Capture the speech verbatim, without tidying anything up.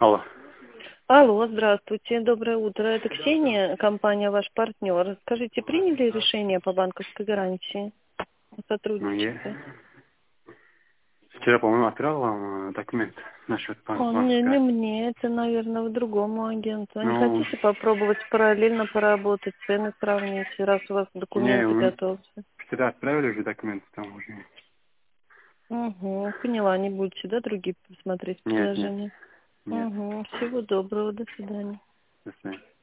Алло. Алло, здравствуйте, доброе утро. Это Ксения, компания «Ваш партнер». Скажите, приняли решение по банковской гарантии о Ну, я сотрудничестве? вчера, по-моему, отправил вам э, документ насчет бан- О, не, не банка. мне, это, наверное, другому агенту. А не Ну, хотите попробовать параллельно поработать, цены сравнить, раз у вас не, документы мы готовы? вчера отправили уже документы там уже. Угу, поняла, не будете, да, другие посмотреть Нет, нет, предложения? нет. Угу, всего доброго, до свидания. До свидания.